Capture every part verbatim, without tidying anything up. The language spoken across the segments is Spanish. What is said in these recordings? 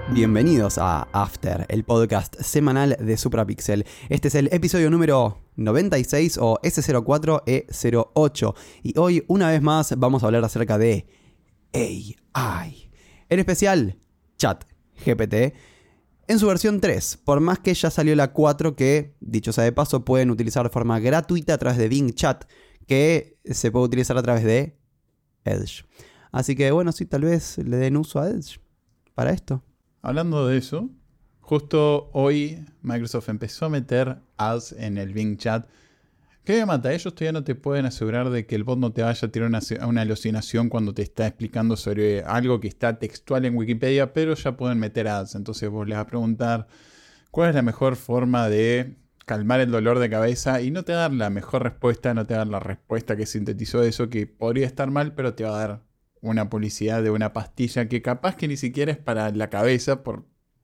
Bienvenidos a After, el podcast semanal de Suprapixel. Este es el episodio número noventa y seis o ese cero cuatro E cero ocho. Y hoy, una vez más, vamos a hablar acerca de A I. En especial, ChatGPT en su versión tres. Por más que ya salió la cuatro que, dicho sea de paso, pueden utilizar de forma gratuita a través de Bing Chat, que se puede utilizar a través de Edge. Así que bueno, sí, tal vez le den uso a Edge para esto. Hablando de eso, justo hoy Microsoft empezó a meter ads en el Bing Chat. ¿Qué me mata? Ellos todavía no te pueden asegurar de que el bot no te vaya a tirar una, una alucinación cuando te está explicando sobre algo que está textual en Wikipedia, pero ya pueden meter ads. Entonces vos les vas a preguntar cuál es la mejor forma de calmar el dolor de cabeza y no te va a dar la mejor respuesta, no te va a dar la respuesta que sintetizó eso, que podría estar mal, pero te va a dar una publicidad de una pastilla que capaz que ni siquiera es para la cabeza, porque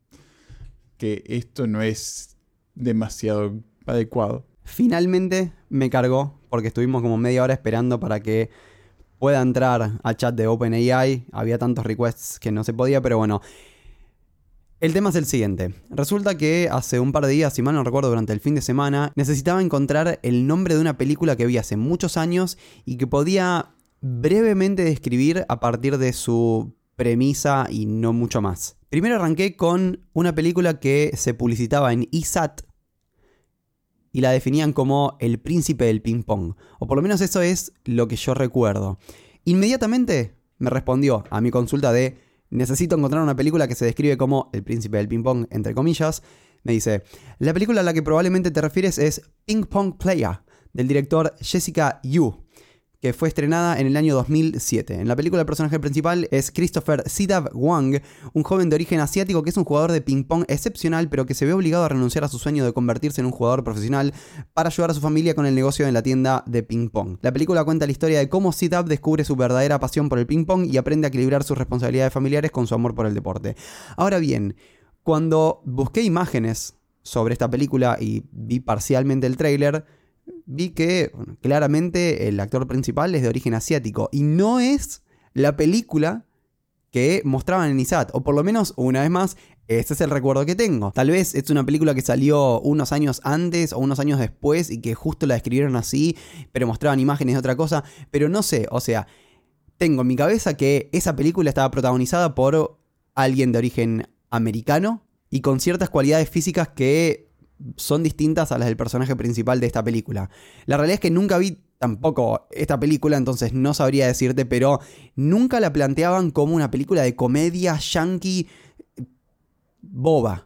esto no es demasiado adecuado. Finalmente me cargó, porque estuvimos como media hora esperando para que pueda entrar al chat de OpenAI. Había tantos requests que no se podía, pero bueno. El tema es el siguiente. Resulta que hace un par de días, si mal no recuerdo, durante el fin de semana, necesitaba encontrar el nombre de una película que vi hace muchos años y que podía brevemente describir a partir de su premisa y no mucho más. Primero arranqué con una película que se publicitaba en I S A T y la definían como el príncipe del ping pong, o por lo menos eso es lo que yo recuerdo. Inmediatamente me respondió a mi consulta de necesito encontrar una película que se describe como el príncipe del ping pong, entre comillas. Me dice, la película a la que probablemente te refieres es Ping Pong Player, del director Jessica Yu, que fue estrenada en el año dos mil siete. En la película el personaje principal es Christopher Siddharth Wang, un joven de origen asiático que es un jugador de ping pong excepcional, pero que se ve obligado a renunciar a su sueño de convertirse en un jugador profesional para ayudar a su familia con el negocio en la tienda de ping pong. La película cuenta la historia de cómo Siddharth descubre su verdadera pasión por el ping pong y aprende a equilibrar sus responsabilidades familiares con su amor por el deporte. Ahora bien, cuando busqué imágenes sobre esta película y vi parcialmente el tráiler, vi que bueno, claramente el actor principal es de origen asiático y no es la película que mostraban en I S A T, o por lo menos, una vez más, ese es el recuerdo que tengo. Tal vez es una película que salió unos años antes o unos años después y que justo la describieron así, pero mostraban imágenes de otra cosa, pero no sé, o sea, tengo en mi cabeza que esa película estaba protagonizada por alguien de origen americano y con ciertas cualidades físicas que son distintas a las del personaje principal de esta película. La realidad es que nunca vi tampoco esta película, entonces no sabría decirte, pero nunca la planteaban como una película de comedia yankee boba.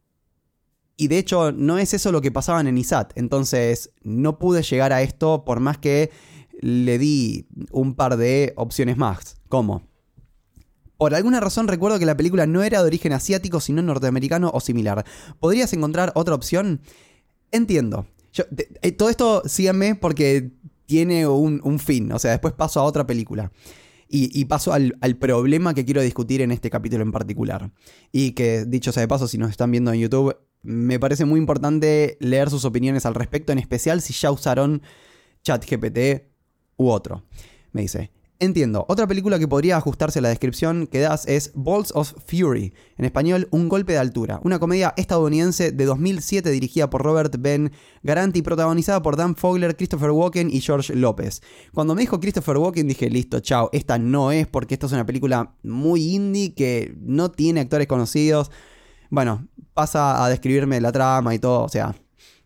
Y de hecho no es eso lo que pasaban en I S A T, entonces no pude llegar a esto por más que le di un par de opciones más, como por alguna razón recuerdo que la película no era de origen asiático, sino norteamericano o similar. ¿Podrías encontrar otra opción? Entiendo. Yo, de, eh, todo esto síganme porque tiene un, un fin. O sea, después paso a otra película. Y, y paso al, al problema que quiero discutir en este capítulo en particular. Y que, dicho sea de paso, si nos están viendo en YouTube, me parece muy importante leer sus opiniones al respecto, en especial si ya usaron ChatGPT u otro. Me dice... Entiendo. Otra película que podría ajustarse a la descripción que das es Balls of Fury, en español Un golpe de altura, una comedia estadounidense de dos mil siete dirigida por Robert Ben Garant y protagonizada por Dan Fogler, Christopher Walken y George López. Cuando me dijo Christopher Walken dije, listo, chao, esta no es porque esta es una película muy indie que no tiene actores conocidos. Bueno, pasa a describirme la trama y todo, o sea,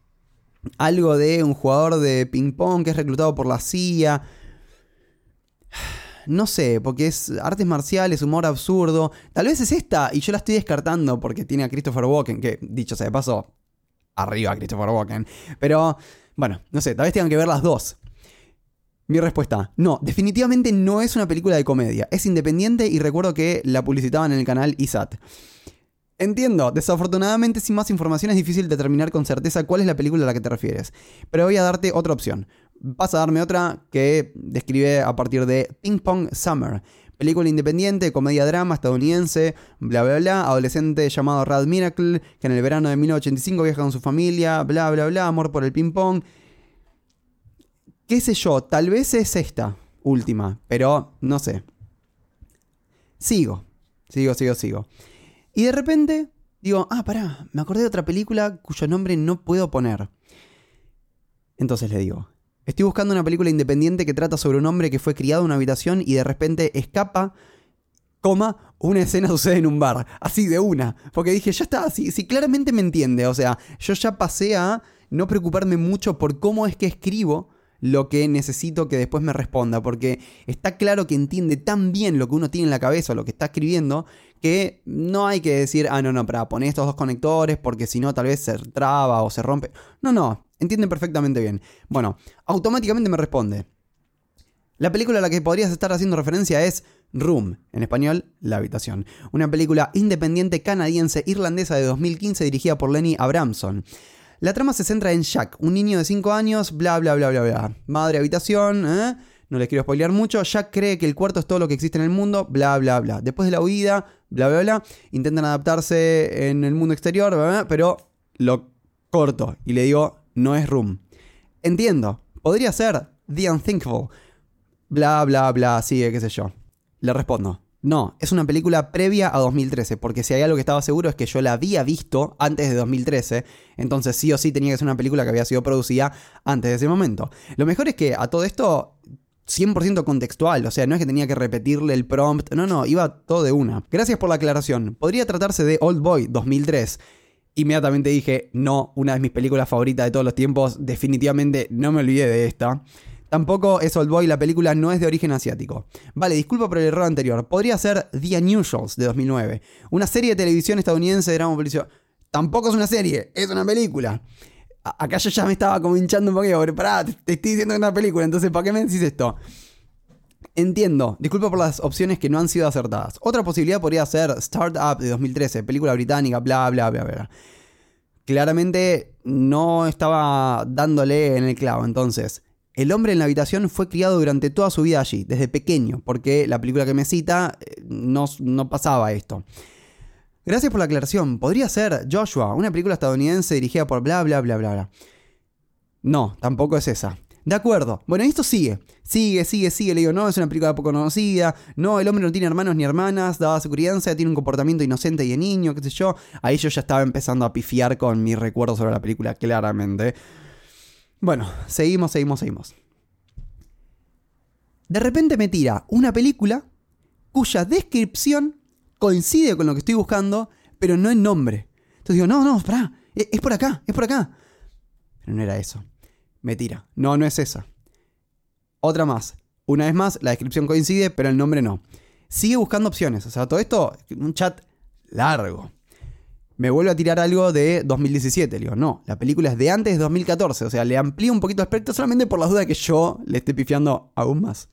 algo de un jugador de ping pong que es reclutado por la C I A. No sé, porque es artes marciales, humor absurdo. Tal vez es esta y yo la estoy descartando porque tiene a Christopher Walken, que dicho sea de paso, arriba Christopher Walken. Pero, bueno, no sé, tal vez tengan que ver las dos. Mi respuesta, no, definitivamente no es una película de comedia. Es independiente y recuerdo que la publicitaban en el canal I S A T. Entiendo, desafortunadamente sin más información es difícil determinar con certeza cuál es la película a la que te refieres. Pero voy a darte otra opción. Vas a darme otra que describe a partir de Ping Pong Summer. Película independiente, comedia-drama estadounidense, bla bla bla, adolescente llamado Rad Miracle, que en el verano de mil novecientos ochenta y cinco viaja con su familia, bla bla bla, amor por el ping pong. Qué sé yo, tal vez es esta última, pero no sé. Sigo, sigo, sigo, sigo. Y de repente digo, ah, pará, me acordé de otra película cuyo nombre no puedo poner. Entonces le digo, estoy buscando una película independiente que trata sobre un hombre que fue criado en una habitación y de repente escapa, coma, una escena sucede en un bar. Así de una. Porque dije, ya está, si, si claramente me entiende. O sea, yo ya pasé a no preocuparme mucho por cómo es que escribo lo que necesito que después me responda. Porque está claro que entiende tan bien lo que uno tiene en la cabeza, lo que está escribiendo, que no hay que decir, ah, no, no, para poner estos dos conectores porque si no tal vez se traba o se rompe. No, no, entiende perfectamente bien. Bueno, automáticamente me responde. La película a la que podrías estar haciendo referencia es Room, en español, La Habitación. Una película independiente canadiense-irlandesa de dos mil quince dirigida por Lenny Abramson. La trama se centra en Jack, un niño de cinco años, bla bla bla bla bla. Madre habitación, ¿eh? No les quiero spoilear mucho. Jack cree que el cuarto es todo lo que existe en el mundo, bla bla bla. Después de la huida, bla bla bla, intentan adaptarse en el mundo exterior, bla, bla, pero lo corto y le digo, no es Room. Entiendo, podría ser The Unthinkable. Bla, bla, bla, sigue, qué sé yo. Le respondo, no, es una película previa a dos mil trece, porque si hay algo que estaba seguro es que yo la había visto antes de dos mil trece, entonces sí o sí tenía que ser una película que había sido producida antes de ese momento. Lo mejor es que a todo esto, cien por ciento contextual, o sea, no es que tenía que repetirle el prompt, no, no, iba todo de una. Gracias por la aclaración, podría tratarse de Old Boy dos mil tres. Inmediatamente dije, no, una de mis películas favoritas de todos los tiempos, definitivamente no me olvidé de esta. Tampoco es Old Boy, la película no es de origen asiático. Vale, disculpa por el error anterior. Podría ser The Unusuals de dos mil nueve. Una serie de televisión estadounidense de drama policíaco. Tampoco es una serie, es una película. A- acá yo ya me estaba como hinchando un poquito. Pero pará, te, te estoy diciendo que es una película, entonces ¿para qué me decís esto? Entiendo, disculpa por las opciones que no han sido acertadas. Otra posibilidad podría ser Startup de dos mil trece, película británica, bla bla bla bla. Claramente no estaba dándole en el clavo, entonces... El hombre en la habitación fue criado durante toda su vida allí, desde pequeño, porque la película que me cita no, no pasaba esto. Gracias por la aclaración. Podría ser Joshua, una película estadounidense dirigida por bla bla bla bla bla. No, tampoco es esa. De acuerdo. Bueno, esto sigue. Sigue, sigue, sigue. Le digo, no, es una película poco conocida. No, el hombre no tiene hermanos ni hermanas. Dada su crianza, tiene un comportamiento inocente y de niño, qué sé yo. Ahí yo ya estaba empezando a pifiar con mis recuerdos sobre la película, claramente. Bueno, seguimos, seguimos, seguimos. De repente me tira una película cuya descripción coincide con lo que estoy buscando, pero no en nombre. Entonces digo, no, no, pará, es, es por acá, es por acá. Pero no era eso. Me tira, no, no es esa. Otra más. Una vez más, la descripción coincide, pero el nombre no. Sigue buscando opciones. O sea, todo esto, un chat largo. Me vuelve a tirar algo de dos mil diecisiete. Le digo, no, la película es de antes de dos mil catorce. O sea, le amplío un poquito el espectro solamente por las dudas que yo le esté pifiando aún más.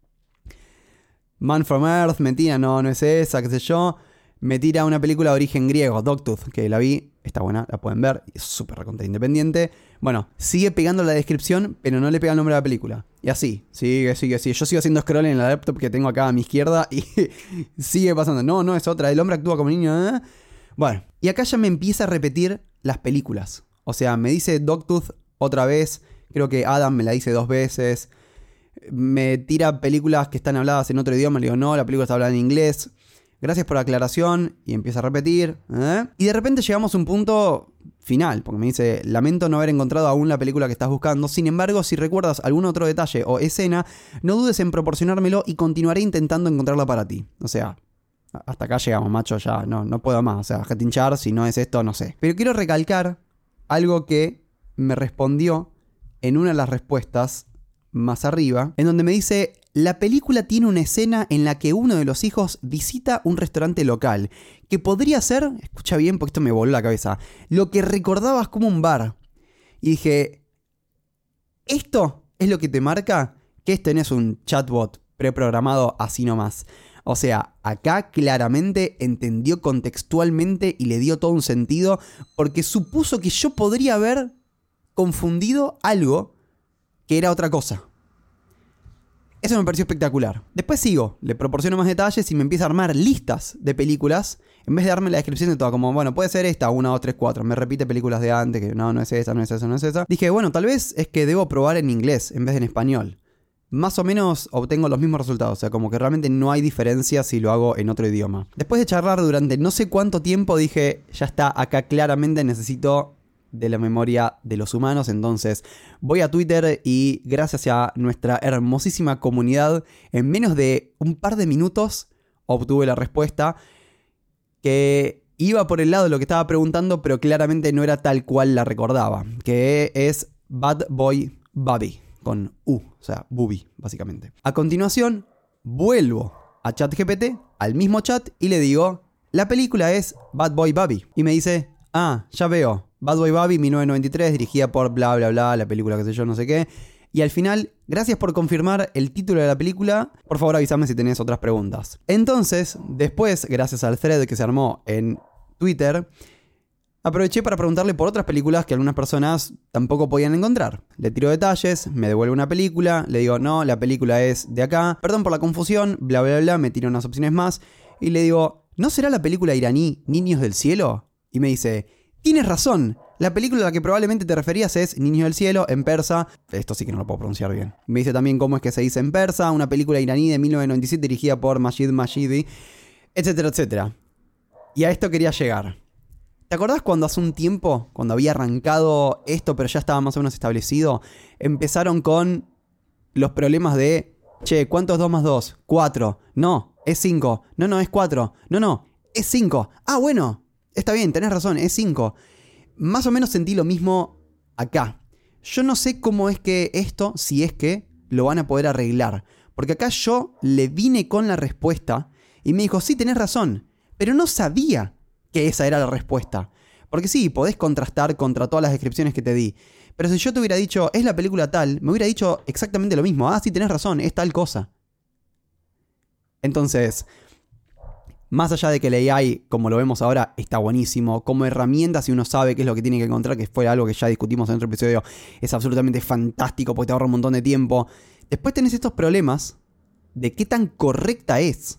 Man from Earth, mentira, no, no es esa, qué sé yo. Me tira una película de origen griego, Dogtooth, que la vi, está buena, la pueden ver, es súper recontra independiente. Bueno, sigue pegando la descripción, pero no le pega el nombre de la película. Y así, sigue, sigue, sigue. Yo sigo haciendo scroll en la laptop que tengo acá a mi izquierda y sigue pasando. No, no es otra, el hombre actúa como niño, ¿eh? Bueno, y acá ya me empieza a repetir las películas. O sea, me dice Dogtooth otra vez. Creo que Adam me la dice dos veces. Me tira películas que están habladas en otro idioma. Le digo, no, la película está hablada en inglés. Gracias por la aclaración. Y empieza a repetir. ¿eh? Y de repente llegamos a un punto final. Porque me dice, lamento no haber encontrado aún la película que estás buscando. Sin embargo, si recuerdas algún otro detalle o escena, no dudes en proporcionármelo y continuaré intentando encontrarla para ti. O sea... Hasta acá llegamos, macho, ya no, no puedo más. O sea, jatinchar, si no es esto, no sé. Pero quiero recalcar algo que me respondió en una de las respuestas más arriba, en donde me dice, la película tiene una escena en la que uno de los hijos visita un restaurante local, que podría ser, escucha bien porque esto me voló la cabeza, lo que recordabas como un bar. Y dije, ¿esto es lo que te marca que este no es un chatbot preprogramado así nomás? O sea, acá claramente entendió contextualmente y le dio todo un sentido porque supuso que yo podría haber confundido algo que era otra cosa. Eso me pareció espectacular. Después sigo, le proporciono más detalles y me empieza a armar listas de películas en vez de darme la descripción de todo, como, bueno, puede ser esta, una, dos, tres, cuatro. Me repite películas de antes, que no, no es esa, no es esa, no es esa. Dije, bueno, tal vez es que debo probar en inglés en vez de en español. más o menos obtengo los mismos resultados. O sea, como que realmente no hay diferencia si lo hago en otro idioma. Después de charlar durante no sé cuánto tiempo, dije, ya está, acá claramente necesito de la memoria de los humanos. Entonces voy a Twitter y gracias a nuestra hermosísima comunidad, en menos de un par de minutos obtuve la respuesta, que iba por el lado de lo que estaba preguntando, pero claramente no era tal cual la recordaba, que es Bad Boy Baby, con U, o sea, Bubi, básicamente. A continuación, vuelvo a ChatGPT, al mismo chat, y le digo, la película es Bad Boy Baby. Y me dice, ah, ya veo, Bad Boy Baby, mil novecientos noventa y tres, dirigida por bla bla bla, la película que sé yo, no sé qué. Y al final, gracias por confirmar el título de la película, por favor avísame si tenés otras preguntas. Entonces, después, gracias al thread que se armó en Twitter, aproveché para preguntarle por otras películas que algunas personas tampoco podían encontrar. Le tiro detalles, me devuelve una película, le digo, no, la película es de acá, perdón por la confusión, bla bla bla, me tiro unas opciones más, y le digo, ¿no será la película iraní Niños del Cielo? Y me dice, tienes razón, la película a la que probablemente te referías es Niños del Cielo, en persa. Esto sí que no lo puedo pronunciar bien. Me dice también cómo es que se dice en persa, una película iraní de mil novecientos noventa y siete dirigida por Majid Majidi, etcétera, etcétera. Y a esto quería llegar. ¿Te acordás cuando hace un tiempo, cuando había arrancado esto, pero ya estaba más o menos establecido, empezaron con los problemas de, che, ¿cuánto es dos más dos? cuatro. No, es cinco. No, no, es cuatro. No, no, es cinco. Ah, bueno, está bien, tenés razón, es cinco. Más o menos sentí lo mismo acá. Yo no sé cómo es que esto, si es que lo van a poder arreglar. Porque acá yo le vine con la respuesta y me dijo, sí, tenés razón. Pero no sabía que esa era la respuesta. Porque sí, podés contrastar contra todas las descripciones que te di. Pero si yo te hubiera dicho, es la película tal, me hubiera dicho exactamente lo mismo. Ah, sí, tenés razón, es tal cosa. Entonces, más allá de que el A I, como lo vemos ahora, está buenísimo, como herramienta, si uno sabe qué es lo que tiene que encontrar, que fue algo que ya discutimos en otro episodio, es absolutamente fantástico porque te ahorra un montón de tiempo. Después tenés estos problemas de qué tan correcta es,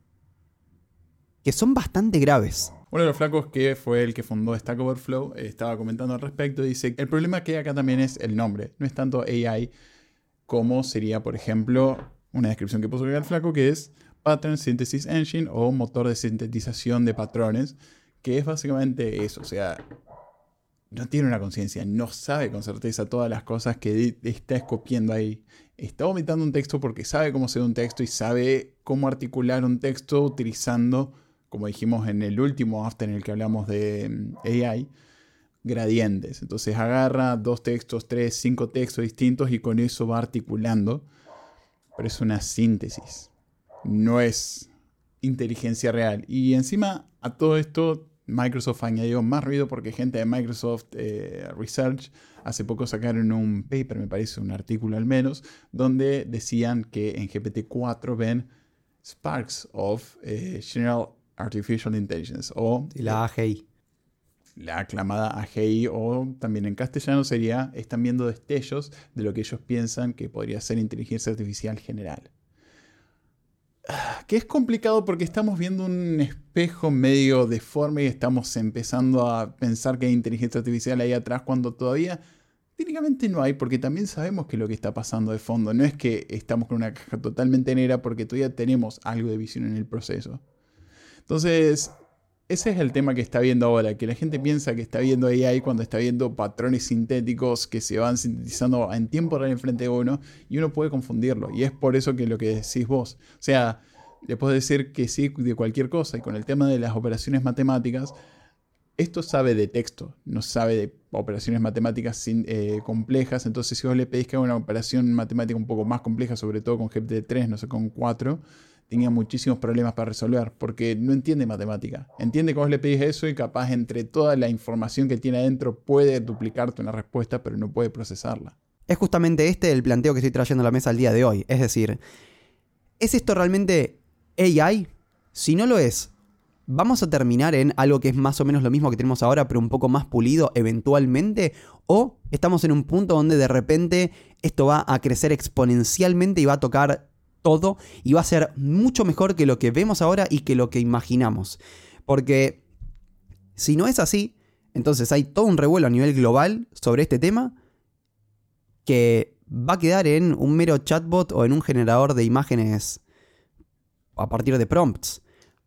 que son bastante graves. Uno de los flacos que fue el que fundó Stack Overflow eh, estaba comentando al respecto. Dice, el problema que hay acá también es el nombre. No es tanto A I como sería, por ejemplo, una descripción que puso el flaco, que es Pattern Synthesis Engine o motor de sintetización de patrones, que es básicamente eso. O sea, no tiene una conciencia, no sabe con certeza todas las cosas que está escopiando ahí. Está vomitando un texto porque sabe cómo hacer un texto y sabe cómo articular un texto utilizando, como dijimos en el último after en el que hablamos de A I, gradientes. Entonces agarra dos textos, tres, cinco textos distintos y con eso va articulando. Pero es una síntesis. No es inteligencia real. Y encima a todo esto Microsoft añadió más ruido porque gente de Microsoft eh, Research hace poco sacaron un paper, me parece un artículo al menos, donde decían que en G P T cuatro ven sparks of eh, General Artificial Intelligence o y la A G I. La aclamada A G I, o también en castellano sería, están viendo destellos de lo que ellos piensan que podría ser inteligencia artificial general. Que es complicado porque estamos viendo un espejo medio deforme y estamos empezando a pensar que hay inteligencia artificial ahí atrás cuando todavía técnicamente no hay, porque también sabemos que lo que está pasando de fondo no es que estamos con una caja totalmente negra porque todavía tenemos algo de visión en el proceso. Entonces, ese es el tema que está viendo ahora, que la gente piensa que está viendo A I cuando está viendo patrones sintéticos que se van sintetizando en tiempo real enfrente de uno y uno puede confundirlo. Y es por eso que lo que decís vos, o sea, le puedo decir que sí de cualquier cosa. Y con el tema de las operaciones matemáticas, esto sabe de texto, no sabe de operaciones matemáticas sin, eh, complejas. Entonces, si vos le pedís que haga una operación matemática un poco más compleja, sobre todo con G P T tres, no sé, con cuatro, tenía muchísimos problemas para resolver, porque no entiende matemática. Entiende que vos le pedís eso y capaz entre toda la información que tiene adentro puede duplicarte una respuesta, pero no puede procesarla. Es justamente este el planteo que estoy trayendo a la mesa el día de hoy. Es decir, ¿es esto realmente A I? Si no lo es, ¿vamos a terminar en algo que es más o menos lo mismo que tenemos ahora, pero un poco más pulido eventualmente? ¿O estamos en un punto donde de repente esto va a crecer exponencialmente y va a tocar todo y va a ser mucho mejor que lo que vemos ahora y que lo que imaginamos? Porque si no es así, entonces hay todo un revuelo a nivel global sobre este tema que va a quedar en un mero chatbot o en un generador de imágenes a partir de prompts.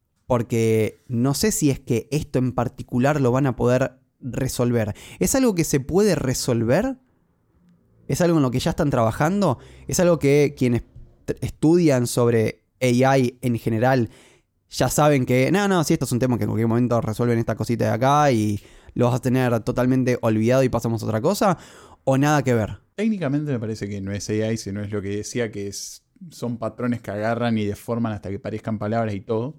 Porque no sé si es que esto en particular lo van a poder resolver. ¿Es algo que se puede resolver? ¿Es algo en lo que ya están trabajando? ¿Es algo que quienes estudian sobre A I en general ya saben que, no, no, si esto es un tema que en cualquier momento resuelven esta cosita de acá y lo vas a tener totalmente olvidado y pasamos a otra cosa? ¿O nada que ver? Técnicamente me parece que no es A I, sino es lo que decía, que es, son patrones que agarran y deforman hasta que parezcan palabras y todo.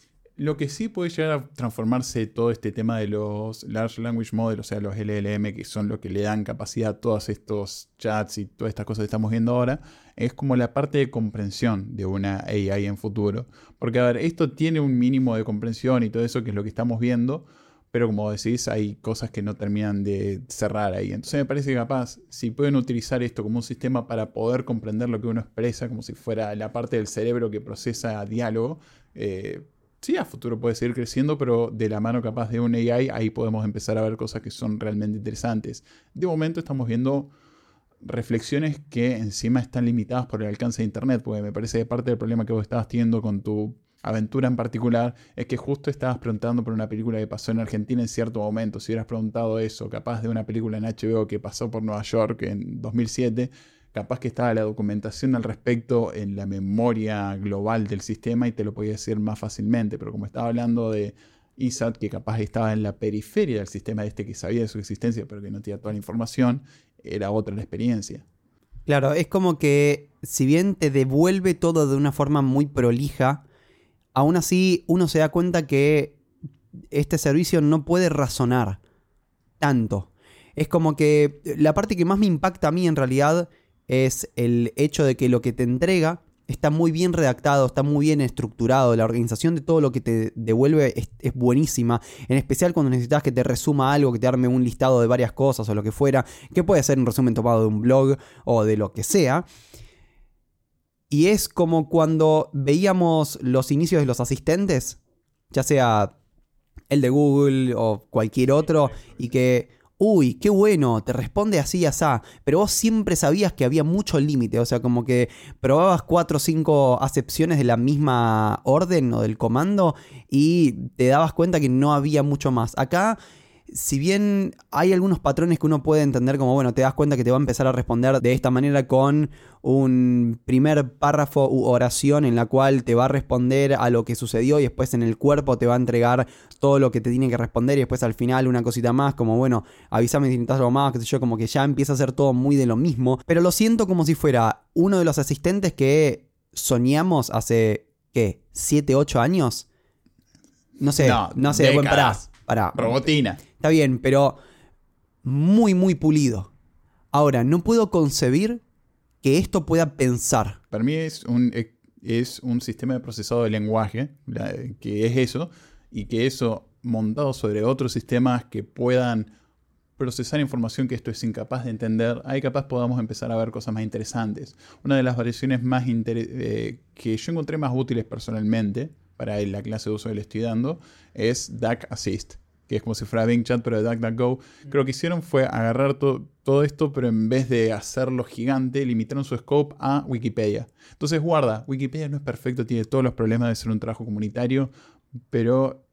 Lo que sí puede llegar a transformarse todo este tema de los Large Language Models, o sea, los L L M, que son lo que le dan capacidad a todos estos chats y todas estas cosas que estamos viendo ahora, es como la parte de comprensión de una A I en futuro. Porque, a ver, esto tiene un mínimo de comprensión y todo eso, que es lo que estamos viendo, pero como decís, hay cosas que no terminan de cerrar ahí. Entonces me parece que capaz, si pueden utilizar esto como un sistema para poder comprender lo que uno expresa, como si fuera la parte del cerebro que procesa diálogo, eh, sí, a futuro puede seguir creciendo, pero de la mano capaz de un A I, ahí podemos empezar a ver cosas que son realmente interesantes. De momento estamos viendo reflexiones que encima están limitadas por el alcance de Internet, porque me parece que parte del problema que vos estabas teniendo con tu aventura en particular es que justo estabas preguntando por una película que pasó en Argentina en cierto momento. Si hubieras preguntado eso, capaz de una película en H B O que pasó por Nueva York en dos mil siete, capaz que estaba la documentación al respecto en la memoria global del sistema y te lo podía decir más fácilmente. Pero como estaba hablando de I S A T, que capaz estaba en la periferia del sistema este, que sabía de su existencia pero que no tenía toda la información, era otra la experiencia. Claro, es como que si bien te devuelve todo de una forma muy prolija, aún así uno se da cuenta que este servicio no puede razonar tanto. Es como que la parte que más me impacta a mí en realidad es el hecho de que lo que te entrega está muy bien redactado, está muy bien estructurado. La organización de todo lo que te devuelve es, es buenísima. En especial cuando necesitas que te resuma algo, que te arme un listado de varias cosas o lo que fuera, que puede ser un resumen tomado de un blog o de lo que sea. Y es como cuando veíamos los inicios de los asistentes, ya sea el de Google o cualquier otro, y que, uy, qué bueno, te responde así y asá, pero vos siempre sabías que había mucho límite, o sea, como que probabas cuatro o cinco acepciones de la misma orden o del comando y te dabas cuenta que no había mucho más. Acá, si bien hay algunos patrones que uno puede entender como, bueno, te das cuenta que te va a empezar a responder de esta manera con un primer párrafo u oración en la cual te va a responder a lo que sucedió y después en el cuerpo te va a entregar todo lo que te tiene que responder y después al final una cosita más como, bueno, avísame si necesitas algo más, qué sé yo, como que ya empieza a ser todo muy de lo mismo. Pero lo siento como si fuera uno de los asistentes que soñamos hace, ¿qué? ¿siete, ocho años? No sé, no, no sé, bueno, pará, pará. Robotina. Está bien, pero muy, muy pulido. Ahora, no puedo concebir que esto pueda pensar. Para mí es un, es un sistema de procesado de lenguaje, que es eso, y que eso montado sobre otros sistemas que puedan procesar información que esto es incapaz de entender, ahí capaz podamos empezar a ver cosas más interesantes. Una de las variaciones más inter- eh, que yo encontré más útiles personalmente para la clase de uso que le estoy dando es Duck Assist, que es como si fuera Bing Chat, pero de DuckDuckGo. Creo que lo que hicieron fue agarrar to- todo esto, pero en vez de hacerlo gigante, limitaron su scope a Wikipedia. Entonces, guarda, Wikipedia no es perfecto, tiene todos los problemas de ser un trabajo comunitario, pero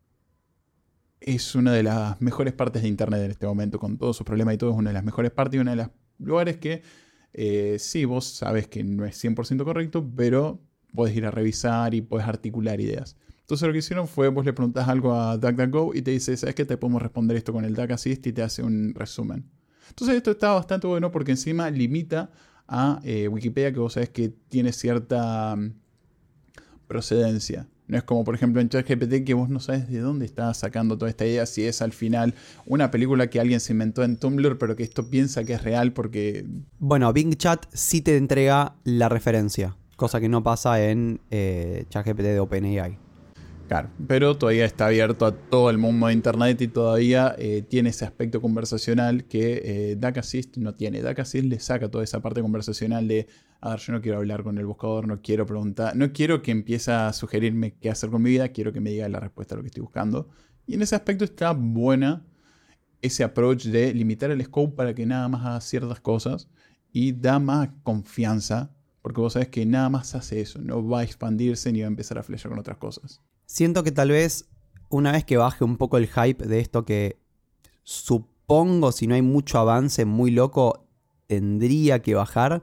es una de las mejores partes de Internet en este momento, con todos sus problemas y todo, es una de las mejores partes y uno de los lugares que, eh, sí, vos sabes que no es cien por ciento correcto, pero podés ir a revisar y podés articular ideas. Entonces lo que hicieron fue, vos le preguntás algo a DuckDuckGo y te dice, ¿sabes qué? Te podemos responder esto con el Duck Assist y te hace un resumen. Entonces esto está bastante bueno porque encima limita a eh, Wikipedia, que vos sabés que tiene cierta um, procedencia. No es como por ejemplo en ChatGPT, que vos no sabes de dónde está sacando toda esta idea, si es al final una película que alguien se inventó en Tumblr, pero que esto piensa que es real porque... Bueno, Bing Chat sí te entrega la referencia, cosa que no pasa en eh, ChatGPT de OpenAI. Claro, pero todavía está abierto a todo el mundo de Internet y todavía eh, tiene ese aspecto conversacional que eh, Duck Assist no tiene. Duck Assist le saca toda esa parte conversacional de, a ver, yo no quiero hablar con el buscador, no quiero preguntar, no quiero que empiece a sugerirme qué hacer con mi vida, quiero que me diga la respuesta a lo que estoy buscando. Y en ese aspecto está buena ese approach de limitar el scope para que nada más haga ciertas cosas y da más confianza, porque vos sabés que nada más hace eso, no va a expandirse ni va a empezar a flashear con otras cosas. Siento que tal vez una vez que baje un poco el hype de esto que supongo, si no hay mucho avance muy loco, tendría que bajar,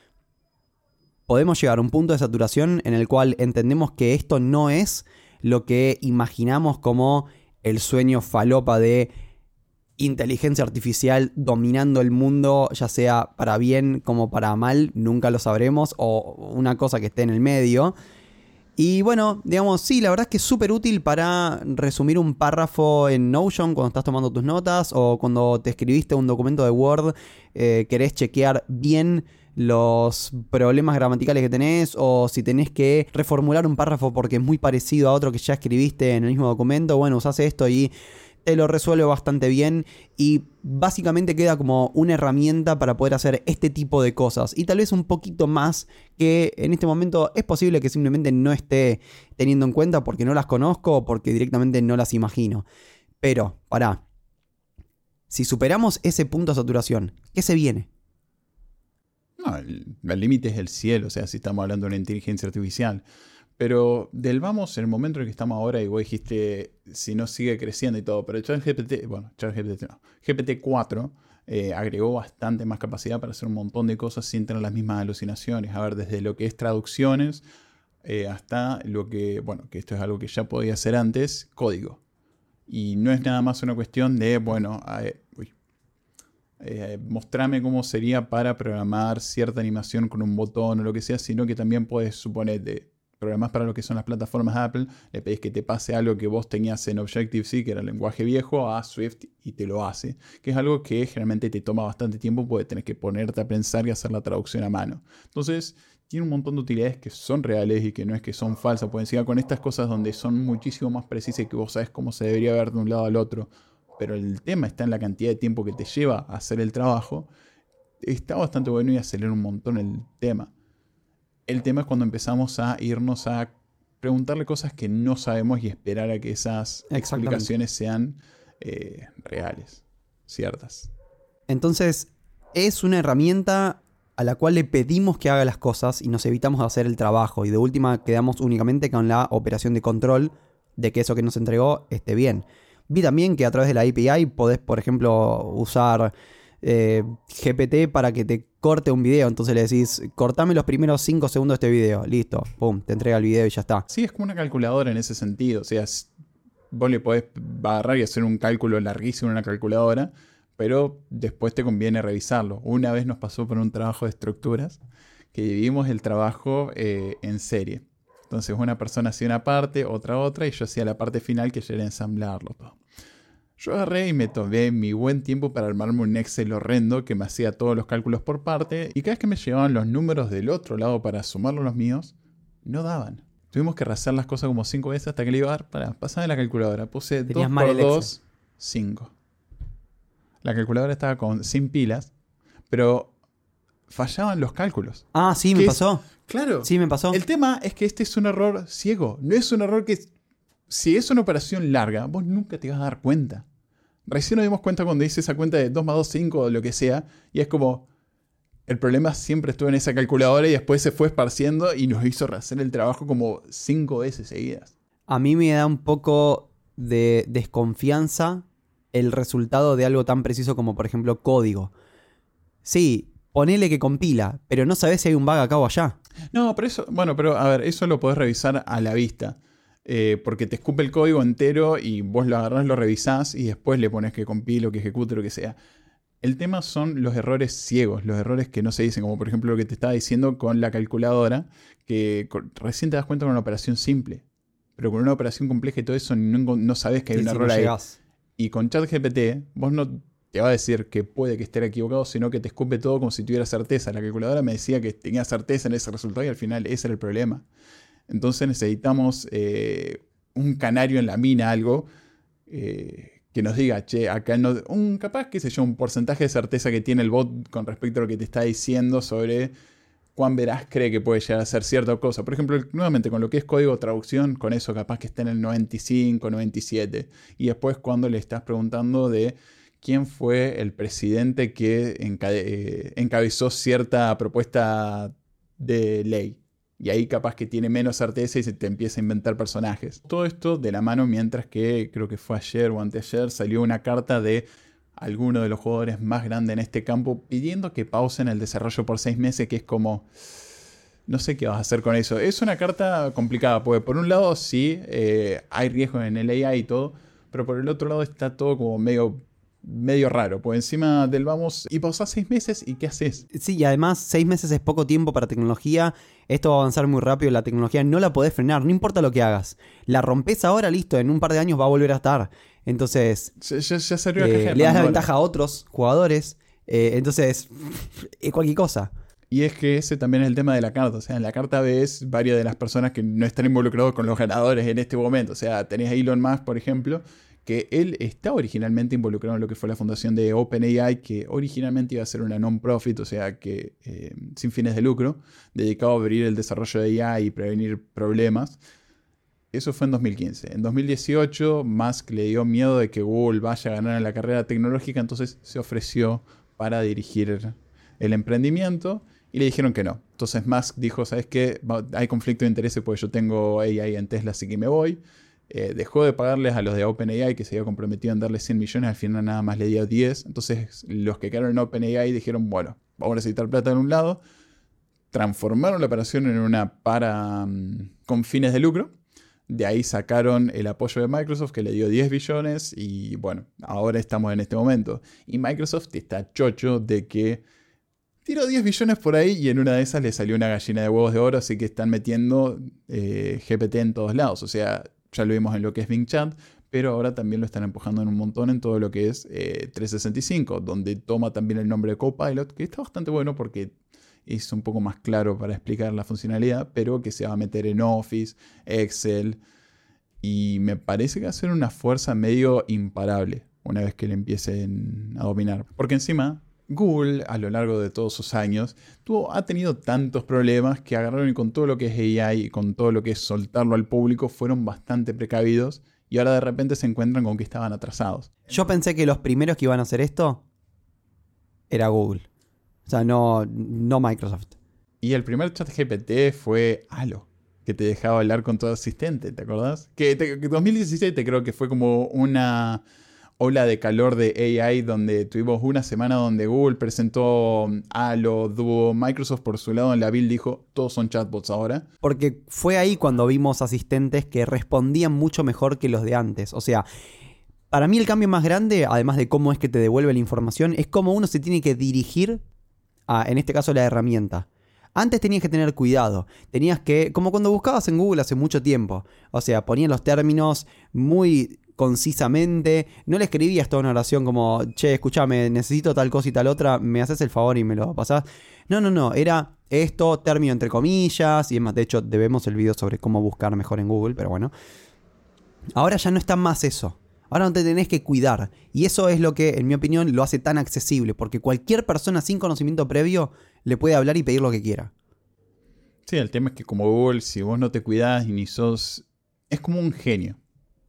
podemos llegar a un punto de saturación en el cual entendemos que esto no es lo que imaginamos como el sueño falopa de inteligencia artificial dominando el mundo, ya sea para bien como para mal, nunca lo sabremos, o una cosa que esté en el medio. Y bueno, digamos, sí, la verdad es que es súper útil para resumir un párrafo en Notion cuando estás tomando tus notas o cuando te escribiste un documento de Word, eh, querés chequear bien los problemas gramaticales que tenés, o si tenés que reformular un párrafo porque es muy parecido a otro que ya escribiste en el mismo documento, bueno, usás esto y te lo resuelve bastante bien y básicamente queda como una herramienta para poder hacer este tipo de cosas y tal vez un poquito más que en este momento es posible que simplemente no esté teniendo en cuenta porque no las conozco o porque directamente no las imagino. Pero, pará, si superamos ese punto de saturación, ¿qué se viene? No, el límite es el cielo, o sea, si estamos hablando de una inteligencia artificial. Pero del vamos, en el momento en el que estamos ahora, y vos dijiste, si no sigue creciendo y todo, pero ChatGPT, bueno, ChatGPT no, G P T cuatro eh, agregó bastante más capacidad para hacer un montón de cosas sin tener las mismas alucinaciones. A ver, desde lo que es traducciones eh, hasta lo que, bueno, que esto es algo que ya podía hacer antes, código. Y no es nada más una cuestión de, bueno, eh, uy, Eh, mostrame cómo sería para programar cierta animación con un botón o lo que sea, sino que también puedes suponer de programas para lo que son las plataformas de Apple, le pedís que te pase algo que vos tenías en Objective-C, que era el lenguaje viejo, a Swift y te lo hace, que es algo que generalmente te toma bastante tiempo porque tenés que ponerte a pensar y hacer la traducción a mano. Entonces tiene un montón de utilidades que son reales y que no es que son falsas, pueden seguir con estas cosas donde son muchísimo más precisas y que vos sabés cómo se debería ver de un lado al otro. Pero el tema está en la cantidad de tiempo que te lleva a hacer el trabajo. Está bastante bueno y acelera un montón el tema. El tema es cuando empezamos a irnos a preguntarle cosas que no sabemos y esperar a que esas explicaciones sean eh, reales, ciertas. Entonces, es una herramienta a la cual le pedimos que haga las cosas y nos evitamos hacer el trabajo. Y de última quedamos únicamente con la operación de control de que eso que nos entregó esté bien. Vi también que a través de la A P I podés, por ejemplo, usar eh, G P T para que te corte un video. Entonces le decís, cortame los primeros cinco segundos de este video. Listo, pum, te entrega el video y ya está. Sí, es como una calculadora en ese sentido. O sea, vos le podés agarrar y hacer un cálculo larguísimo en una calculadora, pero después te conviene revisarlo. Una vez nos pasó por un trabajo de estructuras que dividimos el trabajo eh, en serie. Entonces una persona hacía una parte, otra otra, y yo hacía la parte final que ya era ensamblarlo todo. Yo agarré y me tomé mi buen tiempo para armarme un Excel horrendo que me hacía todos los cálculos por parte, y cada vez que me llevaban los números del otro lado para sumarlos a los míos, no daban. Tuvimos que rasear las cosas como cinco veces hasta que le iba a dar, para pasar la calculadora. Puse dos por dos, cinco. La calculadora estaba con, sin pilas, pero fallaban los cálculos. Ah, sí, me pasó. Es, claro. Sí, me pasó. El tema es que este es un error ciego. No es un error que... Si es una operación larga, vos nunca te vas a dar cuenta. Recién nos dimos cuenta cuando hice esa cuenta de dos más dos, cinco o lo que sea. Y es como... El problema siempre estuvo en esa calculadora y después se fue esparciendo y nos hizo hacer el trabajo como cinco veces seguidas. A mí me da un poco de desconfianza el resultado de algo tan preciso como, por ejemplo, código. Sí, ponele que compila, pero no sabés si hay un bug acá o allá. No, pero eso, bueno, pero a ver, eso lo podés revisar a la vista. Eh, porque te escupe el código entero y vos lo agarrás, lo revisás y después le pones que compile o que ejecute o lo que sea. El tema son los errores ciegos, los errores que no se dicen, como por ejemplo lo que te estaba diciendo con la calculadora, que recién te das cuenta con una operación simple. Pero con una operación compleja y todo eso no, no sabés que hay sí, un error no ahí. Llegás. Y con ChatGPT, vos no te va a decir que puede que esté equivocado, sino que te escupe todo como si tuviera certeza. La calculadora me decía que tenía certeza en ese resultado y al final ese era el problema. Entonces necesitamos eh, un canario en la mina, algo eh, que nos diga, che, acá no... Un, capaz, qué sé yo, un porcentaje de certeza que tiene el bot con respecto a lo que te está diciendo sobre cuán veraz cree que puede llegar a ser cierta cosa. Por ejemplo, nuevamente con lo que es código de traducción, con eso capaz que está en el noventa y cinco, noventa y siete. Y después cuando le estás preguntando de quién fue el presidente que enca- eh, encabezó cierta propuesta de ley. Y ahí capaz que tiene menos certeza y se te empieza a inventar personajes. Todo esto de la mano mientras que, creo que fue ayer o anteayer, salió una carta de alguno de los jugadores más grandes en este campo pidiendo que pausen el desarrollo por seis meses, que es como... No sé qué vas a hacer con eso. Es una carta complicada, porque por un lado sí, eh, hay riesgo en el A I y todo, pero por el otro lado está todo como medio... medio raro, pues encima del vamos y pausás seis meses y ¿qué haces? Sí, y además seis meses es poco tiempo para tecnología, esto va a avanzar muy rápido, la tecnología no la podés frenar, no importa lo que hagas. La rompes ahora, listo, en un par de años va a volver a estar. Entonces, Ya, ya, ya salió la eh, caja de le das la Pandora. ventaja a otros jugadores, eh, entonces, es cualquier cosa. Y es que ese también es el tema de la carta. O sea, en la carta ves varias de las personas que no están involucrados con los ganadores en este momento. O sea, tenés a Elon Musk, por ejemplo, que él está originalmente involucrado en lo que fue la fundación de OpenAI, que originalmente iba a ser una non-profit, o sea, que eh, sin fines de lucro, dedicado a abrir el desarrollo de A I y prevenir problemas. Eso fue en dos mil quince. En dos mil dieciocho, Musk le dio miedo de que Google vaya a ganar en la carrera tecnológica, entonces se ofreció para dirigir el emprendimiento y le dijeron que no. Entonces Musk dijo, ¿sabes qué? Hay conflicto de intereses porque yo tengo A I en Tesla, así que me voy. Eh, dejó de pagarles a los de OpenAI, que se había comprometido en darles cien millones, al final nada más le dio diez. Entonces los que quedaron en OpenAI dijeron, bueno, vamos a necesitar plata de un lado. Transformaron la operación en una para um, con fines de lucro. De ahí sacaron el apoyo de Microsoft, que le dio diez billones, y bueno, ahora estamos en este momento. Y Microsoft está chocho de que tiró diez billones por ahí y en una de esas le salió una gallina de huevos de oro, así que están metiendo eh, G P T en todos lados. O sea, ya lo vimos en lo que es Bing Chat, pero ahora también lo están empujando en un montón en todo lo que es eh, trescientos sesenta y cinco, donde toma también el nombre de Copilot, que está bastante bueno porque es un poco más claro para explicar la funcionalidad, pero que se va a meter en Office, Excel, y me parece que va a ser una fuerza medio imparable una vez que le empiecen a dominar. Porque encima, Google, a lo largo de todos sus años, tuvo, ha tenido tantos problemas que agarraron y con todo lo que es A I y con todo lo que es soltarlo al público, fueron bastante precavidos y ahora de repente se encuentran con que estaban atrasados. Yo pensé que los primeros que iban a hacer esto era Google. O sea, no, no Microsoft. Y el primer chat G P T fue Halo, que te dejaba hablar con tu asistente, ¿te acordás? Que, te, que dos mil diecisiete creo que fue como una ola de calor de A I donde tuvimos una semana donde Google presentó Halo, Duo, Microsoft por su lado en la build dijo, todos son chatbots ahora. Porque fue ahí cuando vimos asistentes que respondían mucho mejor que los de antes. O sea, para mí el cambio más grande, además de cómo es que te devuelve la información, es cómo uno se tiene que dirigir a, en este caso, la herramienta. Antes tenías que tener cuidado, tenías que, como cuando buscabas en Google hace mucho tiempo, o sea, ponían los términos muy concisamente, no le escribías toda una oración como, che, escúchame, necesito tal cosa y tal otra, me haces el favor y me lo pasás. No, no, no, era esto, término entre comillas, y demás. De hecho, debemos el video sobre cómo buscar mejor en Google, pero bueno. Ahora ya no está más eso. Ahora no te tenés que cuidar. Y eso es lo que, en mi opinión, lo hace tan accesible. Porque cualquier persona sin conocimiento previo le puede hablar y pedir lo que quiera. Sí, el tema es que como Google, si vos no te cuidás y ni sos... Es como un genio.